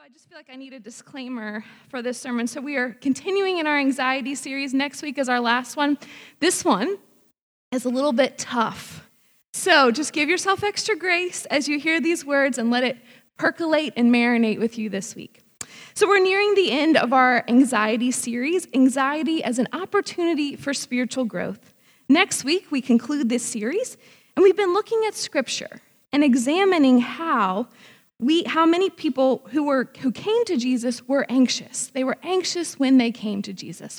I just feel like I need a disclaimer for this sermon. So we are continuing in our anxiety series. Next week is our last one. This one is a little bit tough. So just give yourself extra grace as you hear these words and let it percolate and marinate with you this week. So we're nearing the end of our anxiety series, Anxiety as an Opportunity for Spiritual Growth. Next week, we conclude this series, and we've been looking at Scripture and examining how many people who came to Jesus were anxious. They were anxious when they came to Jesus.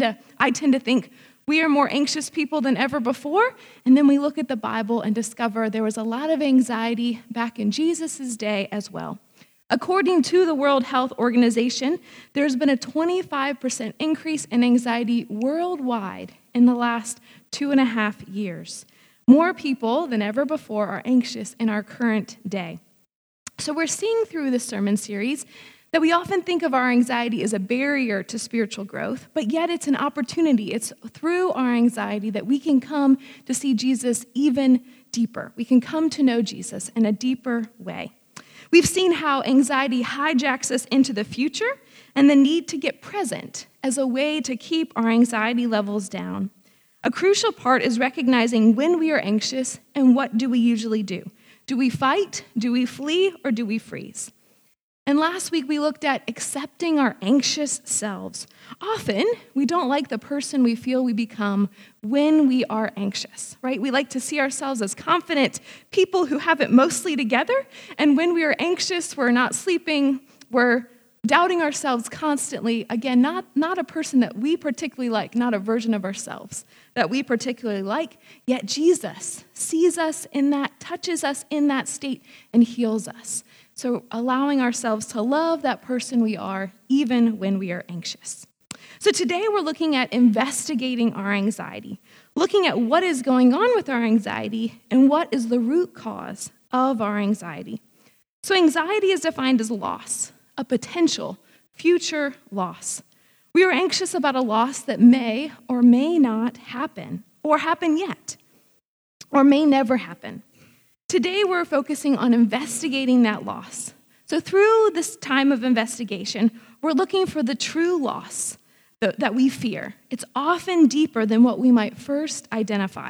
I tend to think we are more anxious people than ever before, and then we look at the Bible and discover there was a lot of anxiety back in Jesus' day as well. According to the World Health Organization, there's been a 25% increase in anxiety worldwide in the last 2.5 years. More people than ever before are anxious in our current day. So we're seeing through this sermon series that we often think of our anxiety as a barrier to spiritual growth, but yet it's an opportunity. It's through our anxiety that we can come to see Jesus even deeper. We can come to know Jesus in a deeper way. We've seen how anxiety hijacks us into the future and the need to get present as a way to keep our anxiety levels down. A crucial part is recognizing when we are anxious and what do we usually do. Do we fight, do we flee, or do we freeze? And last week we looked at accepting our anxious selves. Often, we don't like the person we feel we become when we are anxious, right? We like to see ourselves as confident people who have it mostly together, and when we are anxious, we're not sleeping, we're doubting ourselves constantly. Again, not a person that we particularly like, not a version of ourselves that we particularly like, yet Jesus sees us in that, touches us in that state, and heals us. So allowing ourselves to love that person we are, even when we are anxious. So today we're looking at investigating our anxiety, looking at what is going on with our anxiety and what is the root cause of our anxiety. So anxiety is defined as loss, a potential future loss. We are anxious about a loss that may or may not happen, or happen yet, or may never happen. Today, we're focusing on investigating that loss. So through this time of investigation, we're looking for the true loss that we fear. It's often deeper than what we might first identify.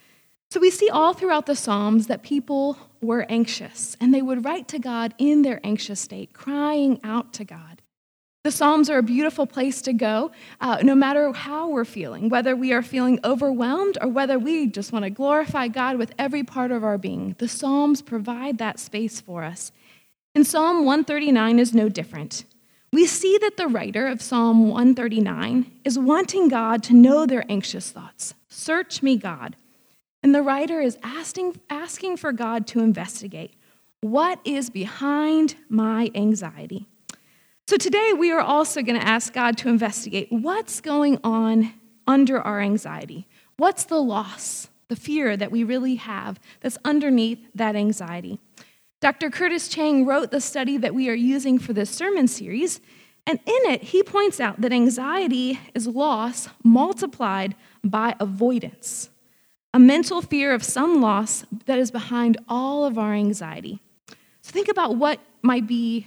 So we see all throughout the Psalms that people were anxious, and they would write to God in their anxious state, crying out to God. The Psalms are a beautiful place to go, no matter how we're feeling, whether we are feeling overwhelmed or whether we just want to glorify God with every part of our being. The Psalms provide that space for us. And Psalm 139 is no different. We see that the writer of Psalm 139 is wanting God to know their anxious thoughts. Search me, God. And the writer is asking for God to investigate. What is behind my anxiety? So today we are also going to ask God to investigate what's going on under our anxiety. What's the loss, the fear that we really have that's underneath that anxiety? Dr. Curtis Chang wrote the study that we are using for this sermon series, and in it he points out that anxiety is loss multiplied by avoidance, a mental fear of some loss that is behind all of our anxiety. So think about what might be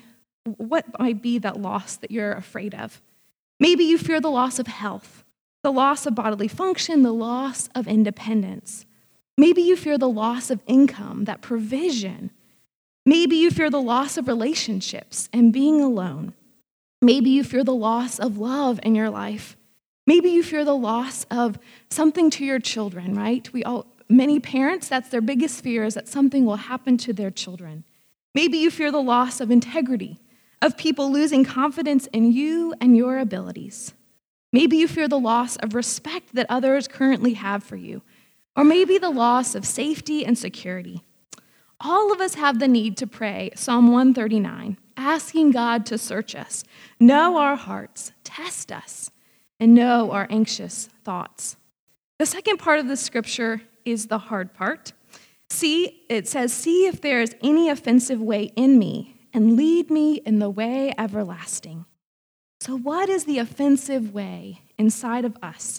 that loss that you're afraid of. Maybe you fear the loss of health, the loss of bodily function, the loss of independence. Maybe you fear the loss of income, that provision. Maybe you fear the loss of relationships and being alone. Maybe you fear the loss of love in your life. Maybe you fear the loss of something to your children, right? Many parents, that's their biggest fear, is that something will happen to their children. Maybe you fear the loss of integrity, of people losing confidence in you and your abilities. Maybe you fear the loss of respect that others currently have for you, or maybe the loss of safety and security. All of us have the need to pray Psalm 139, asking God to search us, know our hearts, test us, and know our anxious thoughts. The second part of the scripture is the hard part. It says, see if there is any offensive way in me, and lead me in the way everlasting. So what is the offensive way inside of us?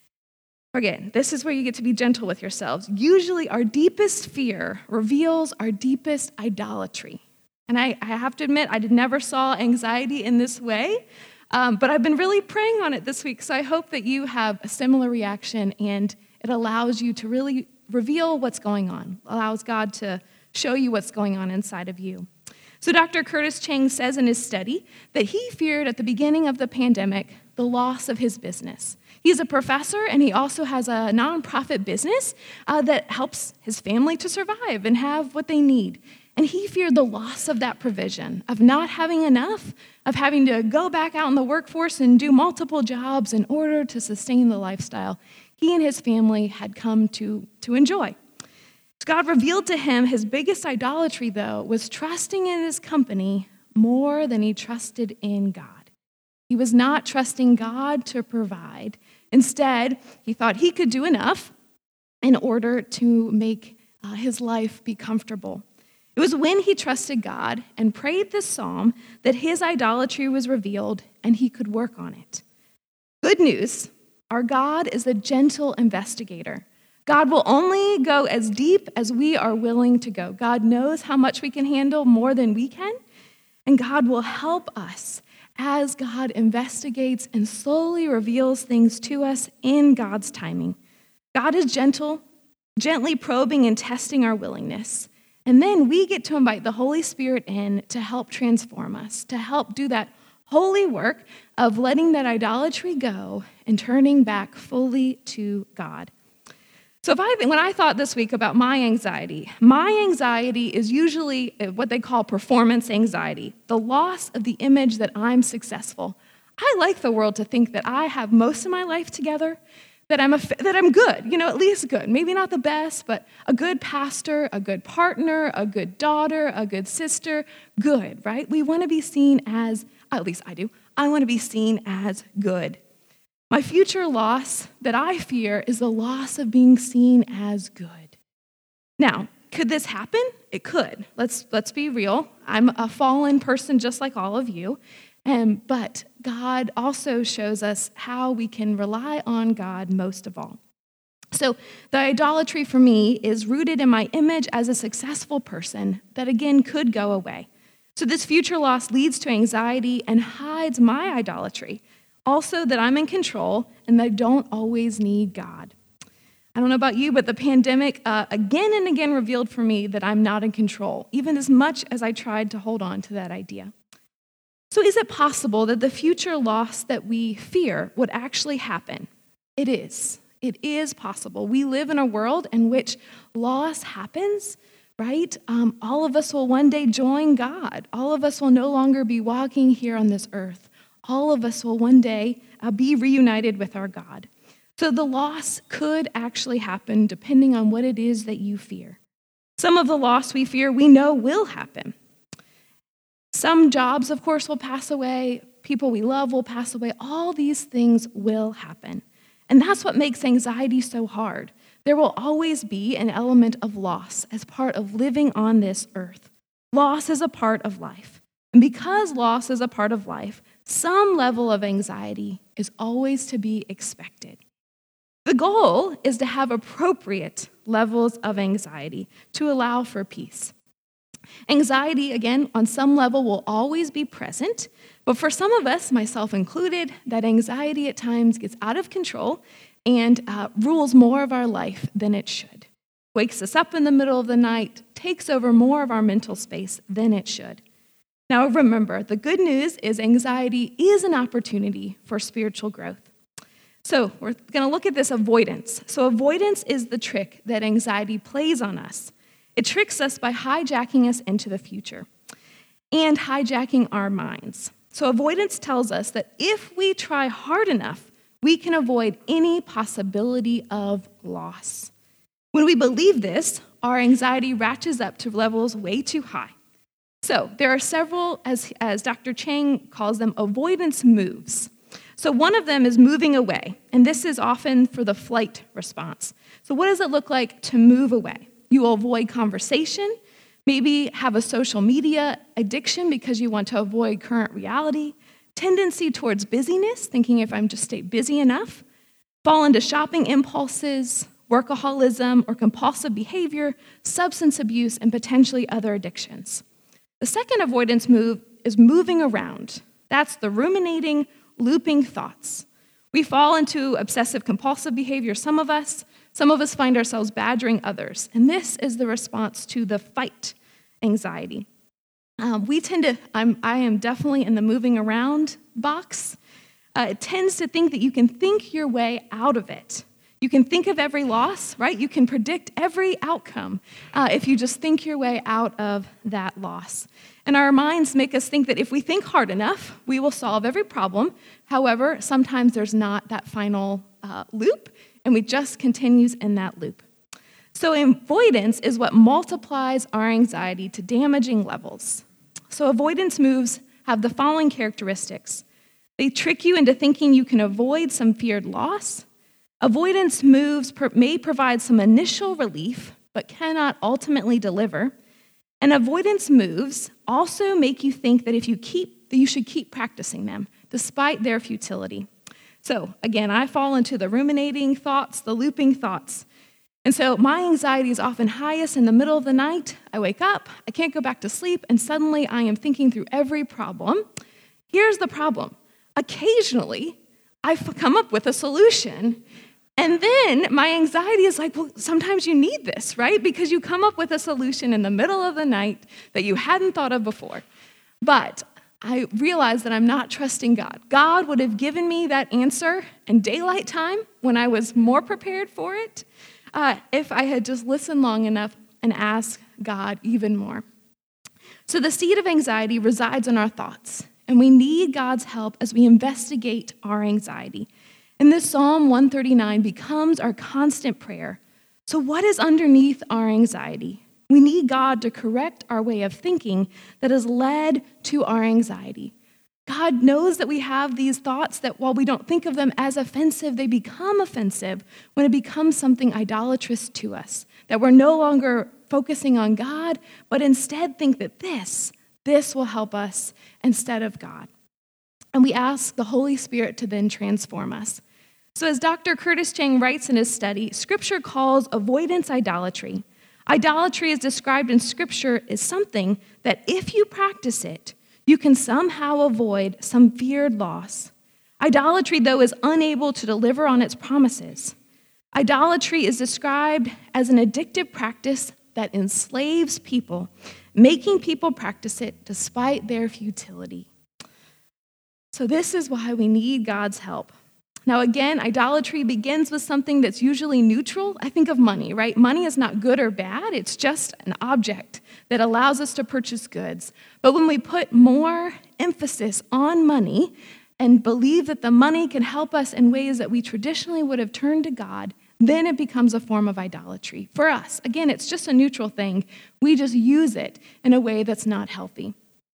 Again, this is where you get to be gentle with yourselves. Usually our deepest fear reveals our deepest idolatry. And I have to admit, I never saw anxiety in this way, but I've been really praying on it this week, so I hope that you have a similar reaction and it allows you to really reveal what's going on, allows God to show you what's going on inside of you. So Dr. Curtis Chang says in his study that he feared at the beginning of the pandemic the loss of his business. He's a professor, and he also has a nonprofit business that helps his family to survive and have what they need. And he feared the loss of that provision, of not having enough, of having to go back out in the workforce and do multiple jobs in order to sustain the lifestyle he and his family had come to enjoy. God revealed to him his biggest idolatry, though, was trusting in his company more than he trusted in God. He was not trusting God to provide. Instead, he thought he could do enough in order to make his life be comfortable. It was when he trusted God and prayed this psalm that his idolatry was revealed and he could work on it. Good news, our God is a gentle investigator. God will only go as deep as we are willing to go. God knows how much we can handle more than we can, and God will help us as God investigates and slowly reveals things to us in God's timing. God is gentle, gently probing and testing our willingness. And then we get to invite the Holy Spirit in to help transform us, to help do that holy work of letting that idolatry go and turning back fully to God. So when I thought this week about my anxiety is usually what they call performance anxiety, the loss of the image that I'm successful. I like the world to think that I have most of my life together, that I'm good, at least good. Maybe not the best, but a good pastor, a good partner, a good daughter, a good sister, good, right? We want to be seen as, at least I do, I want to be seen as good. My future loss that I fear is the loss of being seen as good. Now, could this happen? It could. Let's be real. I'm a fallen person just like all of you. But God also shows us how we can rely on God most of all. So the idolatry for me is rooted in my image as a successful person that, again, could go away. So this future loss leads to anxiety and hides my idolatry. Also that I'm in control and that I don't always need God. I don't know about you, but the pandemic again and again revealed for me that I'm not in control, even as much as I tried to hold on to that idea. So is it possible that the future loss that we fear would actually happen? It is. It is possible. We live in a world in which loss happens, right? All of us will one day join God. All of us will no longer be walking here on this earth. All of us will one day be reunited with our God. So the loss could actually happen depending on what it is that you fear. Some of the loss we fear we know will happen. Some jobs, of course, will pass away. People we love will pass away. All these things will happen. And that's what makes anxiety so hard. There will always be an element of loss as part of living on this earth. Loss is a part of life. And because loss is a part of life, some level of anxiety is always to be expected. The goal is to have appropriate levels of anxiety to allow for peace. Anxiety, again, on some level will always be present, but for some of us, myself included, that anxiety at times gets out of control and rules more of our life than it should. Wakes us up in the middle of the night, takes over more of our mental space than it should. Now remember, the good news is anxiety is an opportunity for spiritual growth. So we're going to look at this avoidance. So avoidance is the trick that anxiety plays on us. It tricks us by hijacking us into the future and hijacking our minds. So avoidance tells us that if we try hard enough, we can avoid any possibility of loss. When we believe this, our anxiety ratchets up to levels way too high. So there are several, as Dr. Chang calls them, avoidance moves. So one of them is moving away, and this is often for the flight response. So what does it look like to move away? You will avoid conversation, maybe have a social media addiction because you want to avoid current reality, tendency towards busyness, thinking if I'm just stay busy enough, fall into shopping impulses, workaholism or compulsive behavior, substance abuse, and potentially other addictions. The second avoidance move is moving around. That's the ruminating, looping thoughts. We fall into obsessive compulsive behavior, some of us find ourselves badgering others. And this is the response to the fight anxiety. I am definitely in the moving around box. It tends to think that you can think your way out of it. You can think of every loss, right? You can predict every outcome if you just think your way out of that loss. And our minds make us think that if we think hard enough, we will solve every problem. However, sometimes there's not that final loop, and we just continues in that loop. So avoidance is what multiplies our anxiety to damaging levels. So avoidance moves have the following characteristics. They trick you into thinking you can avoid some feared loss. Avoidance moves may provide some initial relief, but cannot ultimately deliver. And avoidance moves also make you think that you should keep practicing them, despite their futility. So again, I fall into the ruminating thoughts, the looping thoughts. And so my anxiety is often highest in the middle of the night. I wake up, I can't go back to sleep, and suddenly I am thinking through every problem. Here's the problem. Occasionally, I come up with a solution, and then my anxiety is like, well, sometimes you need this, right? Because you come up with a solution in the middle of the night that you hadn't thought of before. But I realize that I'm not trusting God. God would have given me that answer in daylight time when I was more prepared for it, if I had just listened long enough and asked God even more. So the seed of anxiety resides in our thoughts, and we need God's help as we investigate our anxiety. And this Psalm 139 becomes our constant prayer. So what is underneath our anxiety? We need God to correct our way of thinking that has led to our anxiety. God knows that we have these thoughts that while we don't think of them as offensive, they become offensive when it becomes something idolatrous to us, that we're no longer focusing on God, but instead think that this will help us instead of God. And we ask the Holy Spirit to then transform us. So as Dr. Curtis Chang writes in his study, Scripture calls avoidance idolatry. Idolatry is described in Scripture as something that if you practice it, you can somehow avoid some feared loss. Idolatry, though, is unable to deliver on its promises. Idolatry is described as an addictive practice that enslaves people, making people practice it despite their futility. So this is why we need God's help. Now again, idolatry begins with something that's usually neutral. I think of money, right? Money is not good or bad. It's just an object that allows us to purchase goods. But when we put more emphasis on money and believe that the money can help us in ways that we traditionally would have turned to God, then it becomes a form of idolatry. For us, again, it's just a neutral thing. We just use it in a way that's not healthy.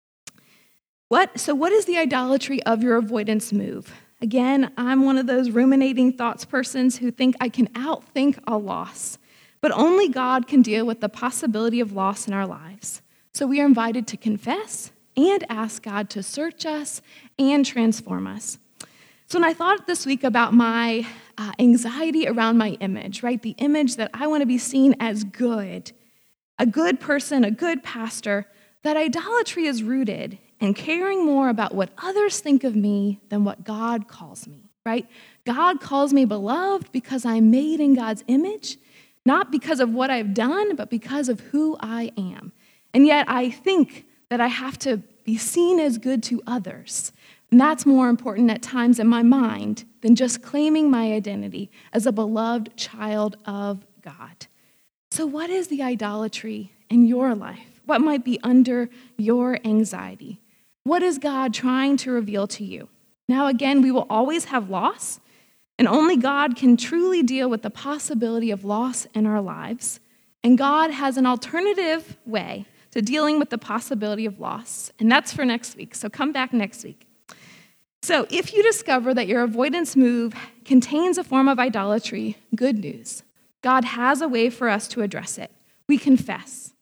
So what is the idolatry of your avoidance move? Again, I'm one of those ruminating thoughts persons who think I can outthink a loss, but only God can deal with the possibility of loss in our lives. So we are invited to confess and ask God to search us and transform us. So when I thought this week about my anxiety around my image, right, the image that I want to be seen as good, a good person, a good pastor, that idolatry is rooted in caring more about what others think of me than what God calls me, right? God calls me beloved because I'm made in God's image, not because of what I've done, but because of who I am. And yet I think that I have to be seen as good to others. And that's more important at times in my mind than just claiming my identity as a beloved child of God. So what is the idolatry in your life? What might be under your anxiety? What is God trying to reveal to you? Now, again, we will always have loss, and only God can truly deal with the possibility of loss in our lives. And God has an alternative way to dealing with the possibility of loss, and that's for next week. So come back next week. So if you discover that your avoidance move contains a form of idolatry, good news. God has a way for us to address it. We confess.